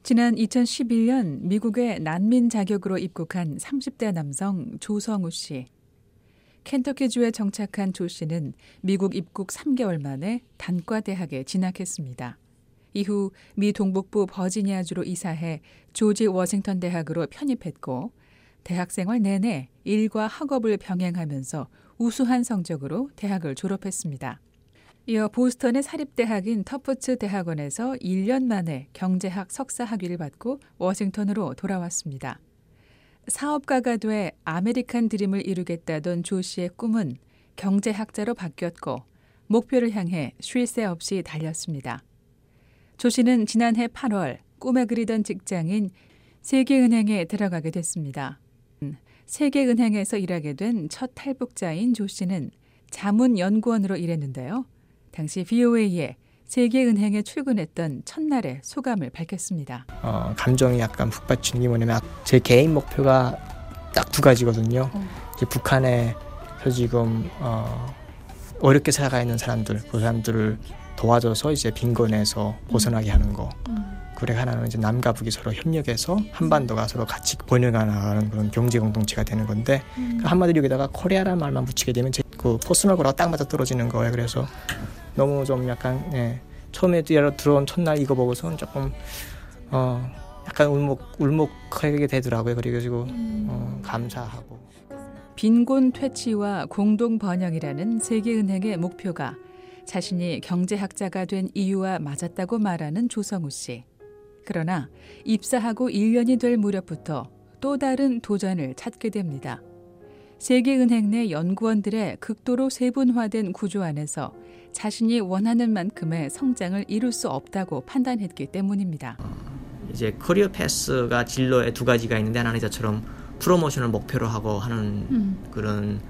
지난 2011년 미국에 난민 자격으로 입국한 30대 남성 조성우 씨. 켄터키주에 정착한 조 씨는 미국 입국 3개월 만에 단과대학에 진학했습니다. 이후 미 동북부 버지니아주로 이사해 조지 워싱턴 대학으로 편입했고 대학생활 내내 일과 학업을 병행하면서 우수한 성적으로 대학을 졸업했습니다. 이어 보스턴의 사립대학인 터프츠 대학원에서 1년 만에 경제학 석사 학위를 받고 워싱턴으로 돌아왔습니다. 사업가가 돼 아메리칸 드림을 이루겠다던 조 씨의 꿈은 경제학자로 바뀌었고 목표를 향해 쉴 새 없이 달렸습니다. 조 씨는 지난해 8월 꿈에 그리던 직장인 세계은행에 들어가게 됐습니다. 세계은행에서 일하게 된 첫 탈북자인 조 씨는 자문연구원으로 일했는데요. 당시 VOA에 세계은행에 출근했던 첫날의 소감을 밝혔습니다. 감정이 약간 북받치는 게 뭐냐면 제 개인 목표가 딱 두 가지거든요. 이제 북한에서 지금 어렵게 살아가 있는 사람들, 그 사람들을 도와줘서 이제 빈곤에서 벗어나게 하는 거. 그리고 하나는 이제 남과 북이 서로 협력해서 한반도가 서로 같이 번영하는 그런 경제 공동체가 되는 건데 한마디로 여기다가 코리아라는 말만 붙이게 되면 제 그 퍼스널 거라고 딱 맞아 떨어지는 거예요. 그래서 너무 좀 약간 처음에 들어온 첫날 이거 보고서는 조금 약간 울먹하게 되더라고요. 그래가지고 감사하고. 빈곤 퇴치와 공동 번영이라는 세계은행의 목표가 자신이 경제학자가 된 이유와 맞았다고 말하는 조성우 씨. 그러나 입사하고 1년이 될 무렵부터 또 다른 도전을 찾게 됩니다. 세계은행 내 연구원들의 극도로 세분화된 구조 안에서 자신이 원하는 만큼의 성장을 이룰 수 없다고 판단했기 때문입니다. 이제 커리어 패스가 진로에 두 가지가 있는데 하나는 이제처럼 프로모션을 목표로 하고 하는 그런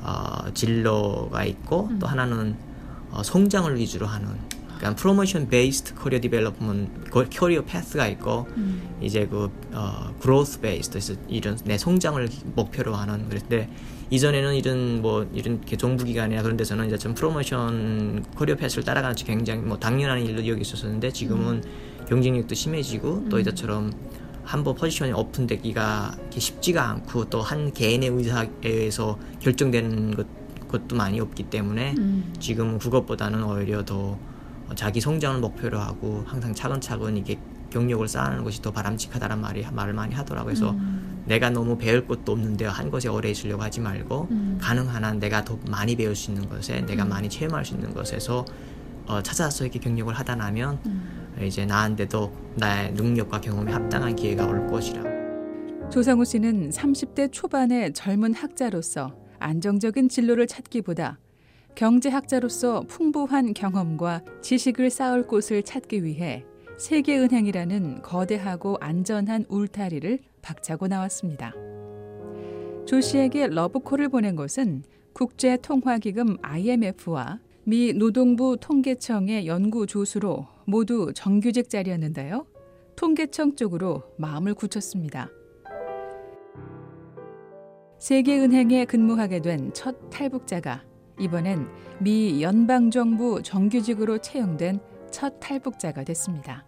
진로가 있고 또 하나는 성장을 위주로 하는 그러니까 프로모션 베이스드 커리어 디벨롭먼트 커리어 패스가 있고 이제 그 그로스 베이스드 이런 내 성장을 목표로 하는 그런데 이전에는 이런 정부기관이나 그런 데서는 이제 좀 프로모션 커리어 패스를 따라가는 게 굉장히 당연한 일로 여기 있었는데 지금은 경쟁력도 심해지고 또 이제처럼 한번 포지션이 오픈되기가 쉽지가 않고 또 한 개인의 의사에 의해서 결정되는 것도 많이 없기 때문에 지금 그것보다는 오히려 더 자기 성장을 목표로 하고 항상 차근차근 이게 경력을 쌓아가는 것이 더 바람직하다는 말을 많이 하더라고요. 그래서 내가 너무 배울 것도 없는데 한 것에 오래 있으려고 하지 말고 가능한 한 내가 더 많이 배울 수 있는 것에 내가 많이 체험할 수 있는 것에서 찾아서 이렇게 경력을 하다 나면 이제 나한테도 나의 능력과 경험에 합당한 기회가 올 것이라. 조성우 씨는 30대 초반의 젊은 학자로서 안정적인 진로를 찾기보다 경제학자로서 풍부한 경험과 지식을 쌓을 곳을 찾기 위해 세계은행이라는 거대하고 안전한 울타리를 박차고 나왔습니다. 조 씨에게 러브콜을 보낸 곳은 국제통화기금 IMF와 미 노동부 통계청의 연구조수로 모두 정규직 자리였는데요. 통계청 쪽으로 마음을 굳혔습니다. 세계은행에 근무하게 된 첫 탈북자가 이번엔 미 연방정부 정규직으로 채용된 첫 탈북자가 됐습니다.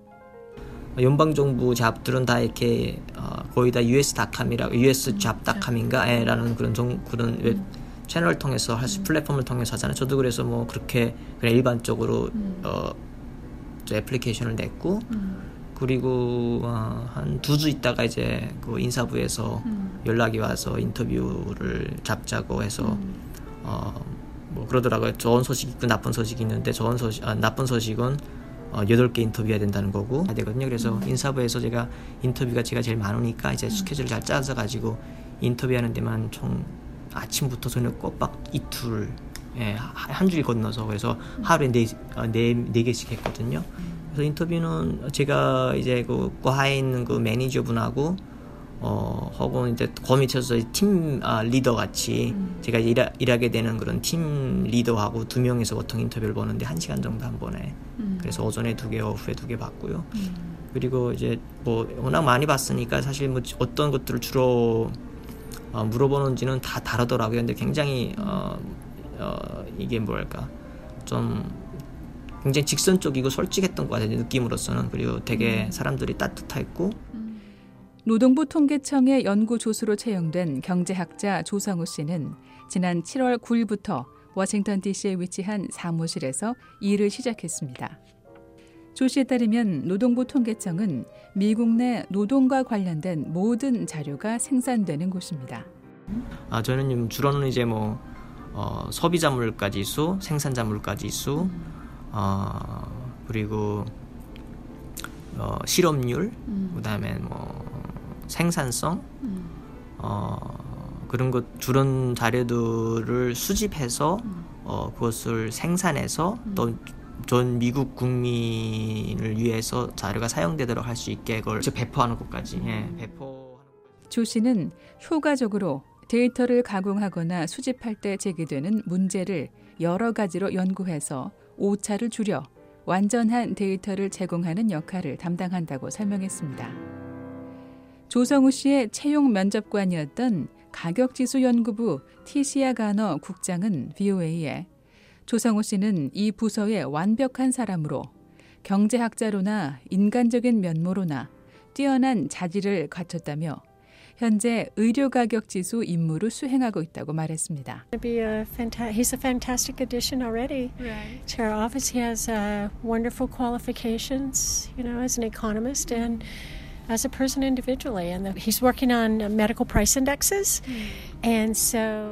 연방정부 잡들은 다 거의 다 US.com이라고 US잡닷컴인가라는 그런 웹 채널을 통해서 플랫폼을 통해서 하잖아요. 저도 그래서 그렇게 그냥 일반적으로 저 애플리케이션을 냈고 그리고 한 2주 있다가 이제 그 인사부에서 연락이 와서 인터뷰를 잡자고 해서 그러더라고요. 좋은 소식이 있고 나쁜 소식이 있는데 나쁜 소식은 8개 인터뷰해야 된다는 거고 되거든요. 그래서 인사부에서 인터뷰가 제가 제일 많으니까 이제 스케줄을 잘 짜서 가지고 인터뷰하는 데만 총 아침부터 저녁 꼬박 이틀 한 줄 건너서 그래서 하루에 네 개씩 했거든요. 그래서 인터뷰는 제가 이제 그 과에 있는 그 매니저분하고 혹은 이제 그 밑에서 팀 리더 같이 제가 일하게 되는 그런 팀 리더하고 2명에서 보통 인터뷰를 보는데 1시간 정도 한 번에 그래서 오전에 2개 오후에 2개 받고요. 그리고 이제 워낙 많이 봤으니까 사실 어떤 것들을 주로 물어보는지는 다 다르더라고요. 근데 굉장히 이게 뭐랄까 좀 굉장히 직선적이고 솔직했던 것 같아요. 느낌으로서는. 그리고 되게 사람들이 따뜻했고. 노동부 통계청의 연구 조수로 채용된 경제학자 조성우 씨는 지난 7월 9일부터 워싱턴 DC에 위치한 사무실에서 일을 시작했습니다. 조 씨에 따르면 노동부 통계청은 미국 내 노동과 관련된 모든 자료가 생산되는 곳입니다. 저는 주로는 이제 소비자 물가 지수, 생산자 물가 지수, 그리고 실업률, 그다음에 생산성, 그런 주런 자료들을 수집해서 그것을 생산해서 또 전 미국 국민을 위해서 자료가 사용되도록 할 수 있게 그걸 배포하는 것까지 조 씨는 효과적으로 데이터를 가공하거나 수집할 때 제기되는 문제를 여러 가지로 연구해서 오차를 줄여 완전한 데이터를 제공하는 역할을 담당한다고 설명했습니다. 조성우 씨의 채용 면접관이었던 가격지수연구부 티시아 가너 국장은 VOA에 조성우 씨는 이 부서의 완벽한 사람으로 경제학자로나 인간적인 면모로나 뛰어난 자질을 갖췄다며 현재 의료가격지수 임무를 수행하고 있다고 말했습니다. He's a fantastic addition already to our office. He has wonderful qualifications, as an economist and as a person individually. And he's working on medical price indexes. And so...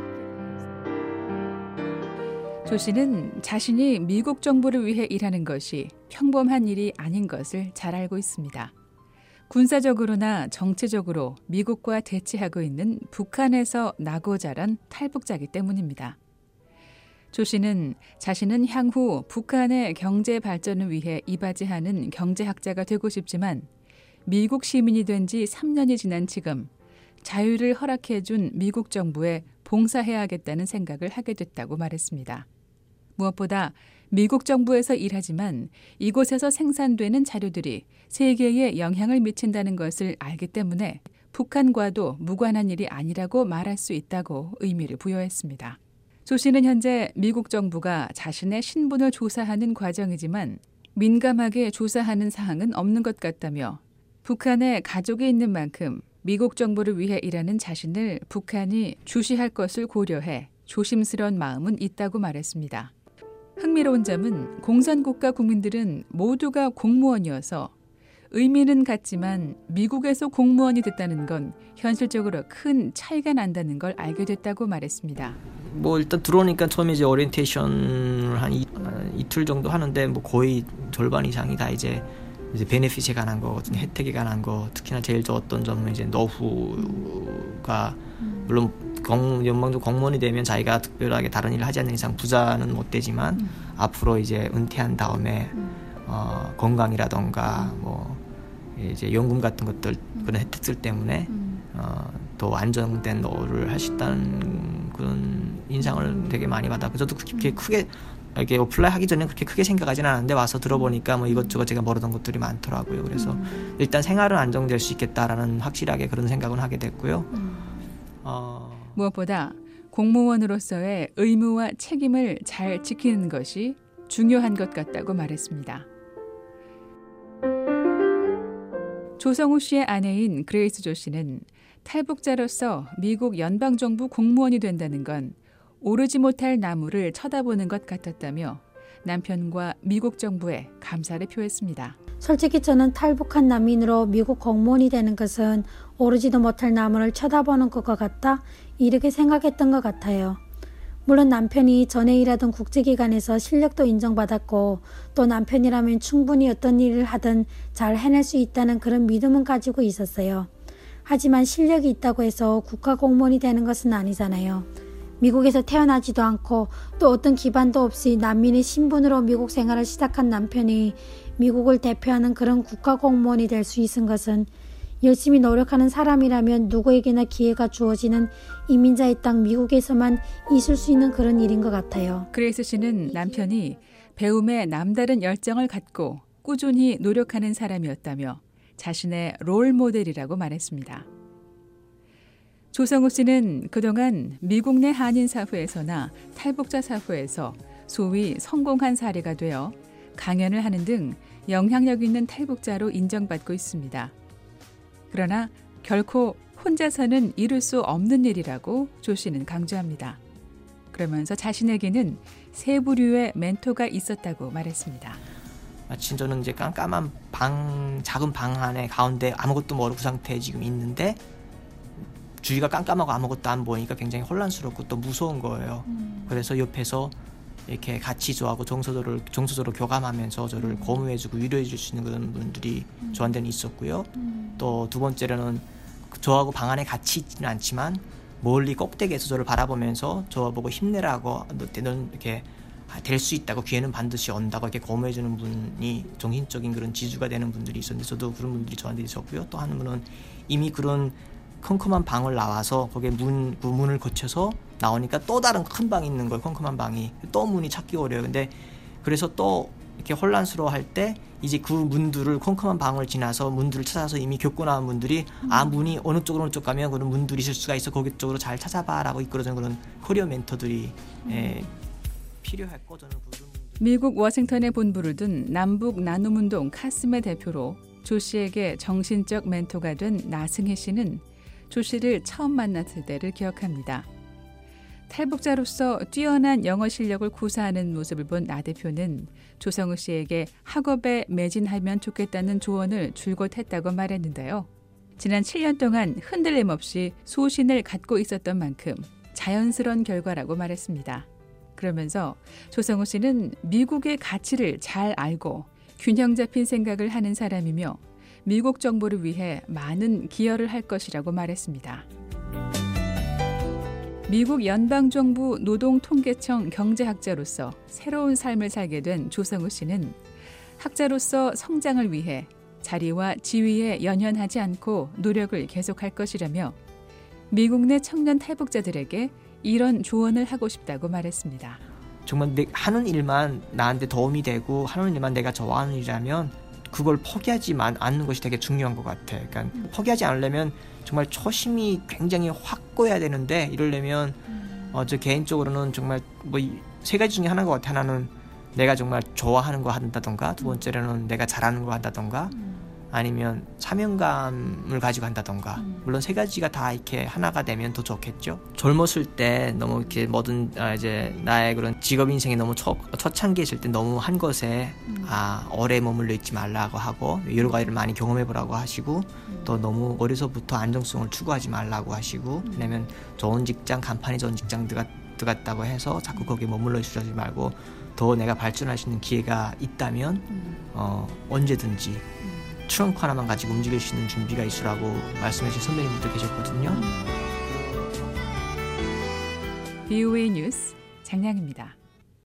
조 씨는 자신이 미국 정부를 위해 일하는 것이 평범한 일이 아닌 것을 잘 알고 있습니다. 군사적으로나 정치적으로 미국과 대치하고 있는 북한에서 나고 자란 탈북자이기 때문입니다. 조 씨는 자신은 향후 북한의 경제 발전을 위해 이바지하는 경제학자가 되고 싶지만 미국 시민이 된 지 3년이 지난 지금 자유를 허락해준 미국 정부에 봉사해야겠다는 생각을 하게 됐다고 말했습니다. 무엇보다 미국 정부에서 일하지만 이곳에서 생산되는 자료들이 세계에 영향을 미친다는 것을 알기 때문에 북한과도 무관한 일이 아니라고 말할 수 있다고 의미를 부여했습니다. 조 씨는 현재 미국 정부가 자신의 신분을 조사하는 과정이지만 민감하게 조사하는 사항은 없는 것 같다며 북한에 가족이 있는 만큼 미국 정부를 위해 일하는 자신을 북한이 주시할 것을 고려해 조심스러운 마음은 있다고 말했습니다. 흥미로운 점은 공산국가 국민들은 모두가 공무원이어서 의미는 같지만 미국에서 공무원이 됐다는 건 현실적으로 큰 차이가 난다는 걸 알게 됐다고 말했습니다. 일단 들어오니까 처음에 이제 오리엔테이션을 한 이틀 정도 하는데 거의 절반 이상이 다 이제 베네핏에 관한 거, 혜택에 관한 거, 특히나 제일 좋았던 점은 이제 노후가 물론 연방도 공무원이 되면 자기가 특별하게 다른 일을 하지 않는 이상 부자는 못 되지만 앞으로 이제 은퇴한 다음에 건강이라던가 이제 연금 같은 것들 그런 혜택들 때문에 더 안정된 노후를 할 수 있다는 그런 인상을 되게 많이 받았고 저도 그렇게 크게 이렇게 어플라이 하기 전에 그렇게 크게 생각하지는 않았는데 와서 들어보니까 이것저것 제가 모르던 것들이 많더라고요. 그래서 일단 생활은 안정될 수 있겠다라는 확실하게 그런 생각은 하게 됐고요. 무엇보다 공무원으로서의 의무와 책임을 잘 지키는 것이 중요한 것 같다고 말했습니다. 조성우 씨의 아내인 그레이스 조 씨는 탈북자로서 미국 연방정부 공무원이 된다는 건 오르지 못할 나무를 쳐다보는 것 같았다며 남편과 미국 정부에 감사를 표했습니다. 솔직히 저는 탈북한 난민으로 미국 공무원이 되는 것은 오르지도 못할 나무를 쳐다보는 것과 같다 이렇게 생각했던 것 같아요. 물론 남편이 전에 일하던 국제기관에서 실력도 인정받았고 또 남편이라면 충분히 어떤 일을 하든 잘 해낼 수 있다는 그런 믿음은 가지고 있었어요. 하지만 실력이 있다고 해서 국가공무원이 되는 것은 아니잖아요. 미국에서 태어나지도 않고 또 어떤 기반도 없이 난민의 신분으로 미국 생활을 시작한 남편이 미국을 대표하는 그런 국가공무원이 될 수 있은 것은 열심히 노력하는 사람이라면 누구에게나 기회가 주어지는 이민자의 땅 미국에서만 있을 수 있는 그런 일인 것 같아요. 그레이스 씨는 남편이 배움에 남다른 열정을 갖고 꾸준히 노력하는 사람이었다며 자신의 롤 모델이라고 말했습니다. 조성우 씨는 그동안 미국 내 한인 사회에서나 탈북자 사회에서 소위 성공한 사례가 되어 강연을 하는 등 영향력 있는 탈북자로 인정받고 있습니다. 그러나 결코 혼자서는 이룰 수 없는 일이라고 조 씨는 강조합니다. 그러면서 자신에게는 세 부류의 멘토가 있었다고 말했습니다. 마침 저는 이제 깜깜한 작은 방 안에 가운데 아무것도 모르고 그 상태에 지금 있는데 주위가 깜깜하고 아무것도 안 보이니까 굉장히 혼란스럽고 또 무서운 거예요. 그래서 옆에서 이렇게 같이 저하고 정서적으로 교감하면서 저를 고무해주고 위로해줄 수 있는 그런 분들이 저한테는 있었고요. 또 두 번째로는 저하고 방 안에 같이 있지는 않지만 멀리 꼭대기에서 저를 바라보면서 저보고 힘내라고 너는 이렇게 될 수 있다고 기회는 반드시 온다고 이렇게 고무해주는 분이 정신적인 그런 지주가 되는 분들이 있었는데 저도 그런 분들이 저한테 있었고요. 또 한 분은 이미 그런 컴컴한 방을 나와서 거기에 그 문을 거쳐서 나오니까 또 다른 큰 방이 있는 거예요. 컴컴한 방이. 또 문이 찾기 어려워요. 근데 그래서 또 이렇게 혼란스러워할 때 이제 그 문들을 컴컴한 방을 지나서 문들을 찾아서 이미 겪고 나온 분들이 문이 어느 쪽으로 가면 그런 문들이 있을 수가 있어. 거기 쪽으로 잘 찾아봐라고 이끌어주는 그런 커리어 멘토들이 필요했고 저는 그런 미국 워싱턴에 본부를 둔 남북 나눔운동 카스메 대표로 조 씨에게 정신적 멘토가 된 나승혜 씨는 조 씨를 처음 만났을 때를 기억합니다. 탈북자로서 뛰어난 영어 실력을 구사하는 모습을 본 나 대표는 조성우 씨에게 학업에 매진하면 좋겠다는 조언을 줄곧 했다고 말했는데요. 지난 7년 동안 흔들림 없이 소신을 갖고 있었던 만큼 자연스러운 결과라고 말했습니다. 그러면서 조성우 씨는 미국의 가치를 잘 알고 균형 잡힌 생각을 하는 사람이며 미국 정부를 위해 많은 기여를 할 것이라고 말했습니다. 미국 연방정부 노동통계청 경제학자로서 새로운 삶을 살게 된 조성우 씨는 학자로서 성장을 위해 자리와 지위에 연연하지 않고 노력을 계속할 것이라며 미국 내 청년 탈북자들에게 이런 조언을 하고 싶다고 말했습니다. 정말 하는 일만 나한테 도움이 되고 하는 일만 내가 좋아하는 일이라면 그걸 포기하지 않는 것이 되게 중요한 것 같아. 그러니까 포기하지 않으려면 정말 초심이 굉장히 확고해야 되는데 이러려면 저 개인적으로는 정말 뭐 세 가지 중에 하나인 것 같아. 하나는 내가 정말 좋아하는 거 한다던가 두 번째로는 내가 잘하는 거 한다던가 아니면 사명감을 가지고 한다던가 물론 세 가지가 다 이렇게 하나가 되면 더 좋겠죠. 젊었을 때 너무 이렇게 뭐든 이제 나의 그런 직업 인생이 너무 초창기에 있을 때 너무 한 것에 오래 머물러 있지 말라고 하고 여러 가지를 많이 경험해보라고 하시고 또 너무 어려서부터 안정성을 추구하지 말라고 하시고 왜냐면 좋은 직장 간판이 좋은 직장 들어갔다고 해서 자꾸 거기에 머물러 있으지 말고 더 내가 발전할 수 있는 기회가 있다면 언제든지 트렁크 하나만 가지고 움직일 수 있는 준비가 있으라고 말씀해 주신 선배님들도 계셨거든요. VOA 뉴스 장량입니다.